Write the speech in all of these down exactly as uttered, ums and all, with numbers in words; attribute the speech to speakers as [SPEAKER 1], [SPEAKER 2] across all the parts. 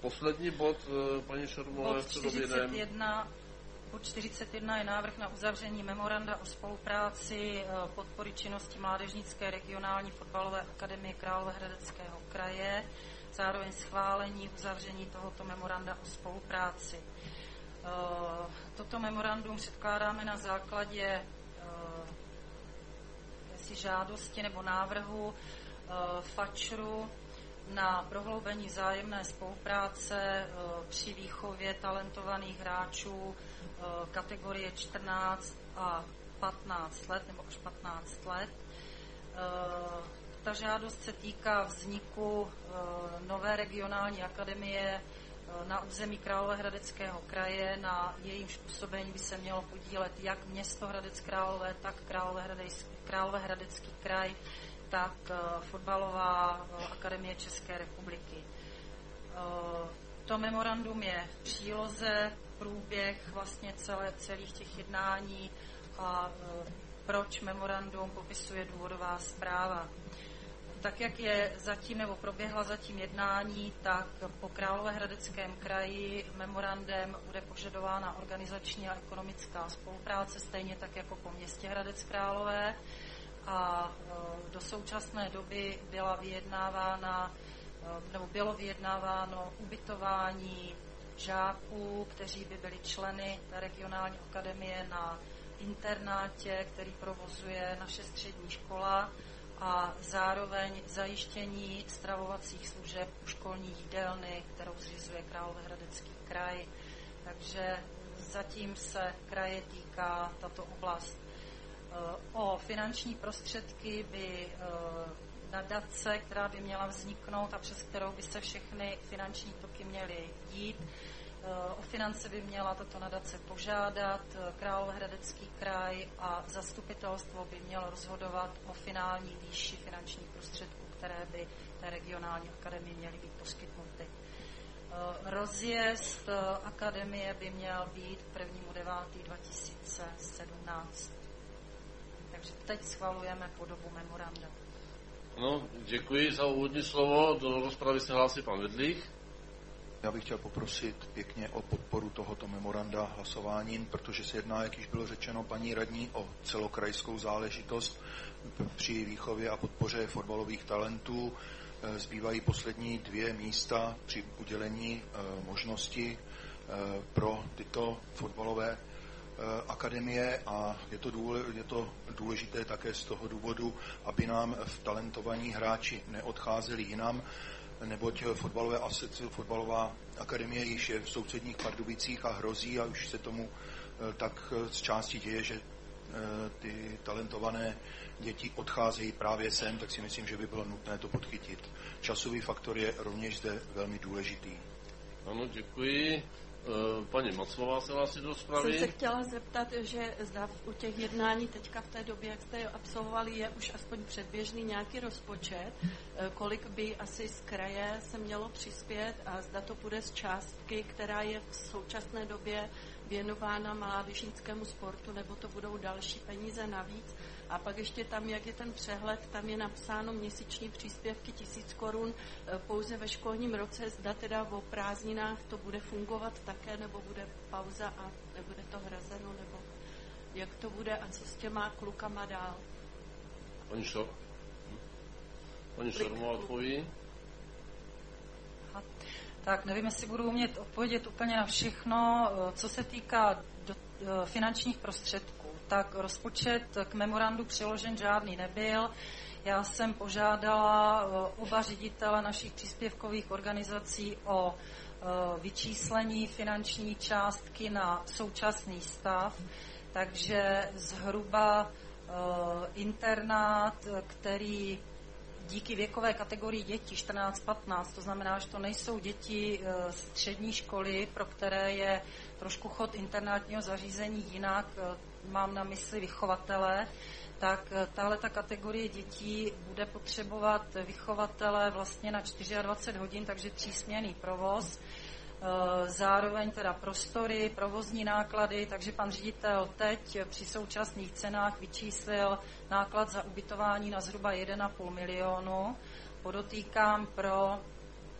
[SPEAKER 1] poslední bod, paní Šermové,
[SPEAKER 2] bod čtyřicet jedna, bod čtyřicet jedna je návrh na uzavření memoranda o spolupráci podpory činnosti Mládežnické regionální fotbalové akademie Královéhradeckého kraje, zároveň schválení uzavření tohoto memoranda o spolupráci. Toto memorandum předkládáme na základě žádosti nebo návrhu FAČRu na prohloubení vzájemné spolupráce při výchově talentovaných hráčů kategorie čtrnáct a patnáct let nebo až patnáct let. Ta žádost se týká vzniku nové regionální akademie na území Královéhradeckého kraje. Na jejímž působení by se mělo podílet jak město Hradec Králové, tak Královéhradecký kraj, tak fotbalová akademie České republiky. To memorandum je v příloze, průběh vlastně celé, celých těch jednání a proč memorandum popisuje důvodová zpráva. Tak, jak je zatím nebo proběhla zatím jednání, tak po Královéhradeckém kraji memorandem bude požadována organizační a ekonomická spolupráce, stejně tak jako po městě Hradec Králové. A do současné doby byla vyjednávána, nebo bylo vyjednáváno ubytování žáků, kteří by byli členy regionální akademie na internátě, který provozuje naše střední škola, a zároveň zajištění stravovacích služeb u školní jídelny, kterou zřizuje Královéhradecký kraj. Takže zatím se kraje týká tato oblast. O finanční prostředky by nadace, která by měla vzniknout a přes kterou by se všechny finanční toky měly dít, o finance by měla tato nadace požádat Královéhradecký kraj a zastupitelstvo by mělo rozhodovat o finální výši finančních prostředků, které by té regionální akademii měly být poskytnuty. Rozjezd akademie by měl být k prvnímu devátého dva tisíce sedmnáct. Takže teď schvalujeme podobu memoranda.
[SPEAKER 1] No, děkuji za úvodní slovo. Do rozpravy se hlásí pan Vedlík.
[SPEAKER 3] Já bych chtěl poprosit pěkně o podporu tohoto memoranda hlasováním, protože se jedná, jak již bylo řečeno paní radní, o celokrajskou záležitost při výchově a podpoře fotbalových talentů. Zbývají poslední dvě místa při udělení možnosti pro tyto fotbalové akademie a je to, důle, je to důležité také z toho důvodu, aby nám talentovaní hráči neodcházeli jinam, neboť fotbalové asociace, fotbalová akademie již je v sousedních Pardubicích a hrozí a už se tomu tak z části děje, že ty talentované děti odcházejí právě sem, tak si myslím, že by bylo nutné to podchytit. Časový faktor je rovněž zde velmi důležitý.
[SPEAKER 1] Ano, děkuji. Paní Maclová se hlásí do rozpravy.
[SPEAKER 4] Jsem se chtěla zeptat, že zda u těch jednání teďka v té době, jak jste je absolvovali, je už aspoň předběžný nějaký rozpočet, kolik by asi z kraje se mělo přispět a zda to bude z částky, která je v současné době věnována mládežnickému sportu, nebo to budou další peníze navíc. A pak ještě tam, jak je ten přehled, tam je napsáno měsíční příspěvky tisíc korun pouze ve školním roce. Zda teda o prázdninách to bude fungovat také, nebo bude pauza a nebude to hrazeno, nebo jak to bude a co s těma klukama dál.
[SPEAKER 1] Pani Šor. Pani Šormová odpoví.
[SPEAKER 2] Tak nevím, jestli budu umět odpovědět úplně na všechno. Co se týká do, finančních prostředků, tak rozpočet k memorandu přiložen žádný nebyl. Já jsem požádala oba ředitele našich příspěvkových organizací o vyčíslení finanční částky na současný stav, takže zhruba internát, který díky věkové kategorii dětí čtrnáct patnáct, to znamená, že to nejsou děti střední školy, pro které je trošku chod internátního zařízení jinak, mám na mysli vychovatele, tak tahle ta kategorie dětí bude potřebovat vychovatele vlastně na dvacet čtyři hodin, takže třísměnný provoz. Zároveň teda prostory, provozní náklady, takže pan ředitel teď při současných cenách vyčíslil náklad za ubytování na zhruba jeden a půl milionu. Podotýkám pro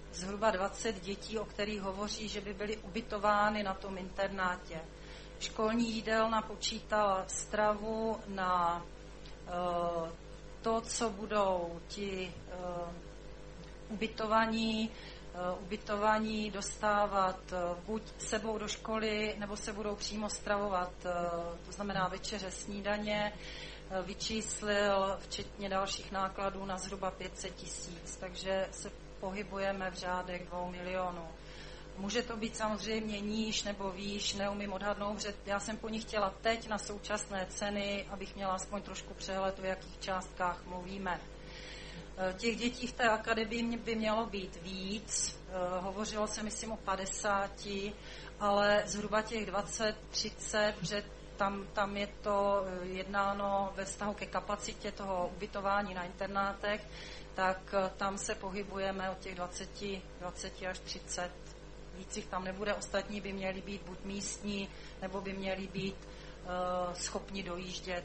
[SPEAKER 2] zhruba dvacet dětí, o kterých hovoří, že by byly ubytovány na tom internátě. Školní jídelna počítala stravu na uh, to, co budou ti uh, ubytovaní, uh, ubytovaní dostávat uh, buď sebou do školy, nebo se budou přímo stravovat, uh, to znamená večeře, snídaně, uh, vyčíslil včetně dalších nákladů na zhruba pět set tisíc, takže se pohybujeme v řádech dvou milionů. Může to být samozřejmě níž nebo výš, neumím odhadnout, že já jsem po nich chtěla teď na současné ceny, abych měla aspoň trošku přehled, o jakých částkách mluvíme. Těch dětí v té akademii by mělo být víc, hovořilo se myslím o padesáti, ale zhruba těch dvacet třicet, že tam, tam je to jednáno ve vztahu ke kapacitě toho ubytování na internátech, tak tam se pohybujeme od těch dvacet, dvacet až třicet. Víc jich tam nebude, ostatní by měli být buď místní, nebo by měli být uh, schopni dojíždět.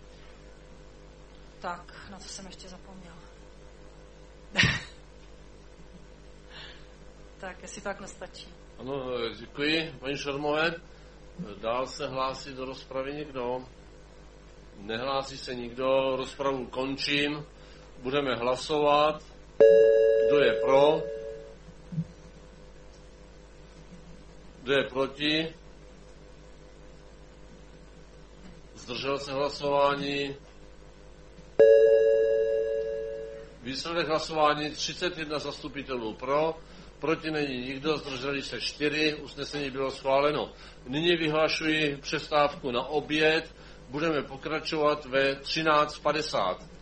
[SPEAKER 2] Tak, na co jsem ještě zapomněla? Tak, jestli tak nestačí.
[SPEAKER 1] Ano, děkuji, paní Šermové. Dál se hlásí do rozpravy někdo? Nehlásí se nikdo, rozpravu končím. Budeme hlasovat. Kdo je pro? Kdo je proti? Zdržel se hlasování. Výsledek hlasování třicet jedna zastupitelů pro, proti není nikdo, zdrželi se čtyři, usnesení bylo schváleno. Nyní vyhlašuji přestávku na oběd, budeme pokračovat ve třináct padesát.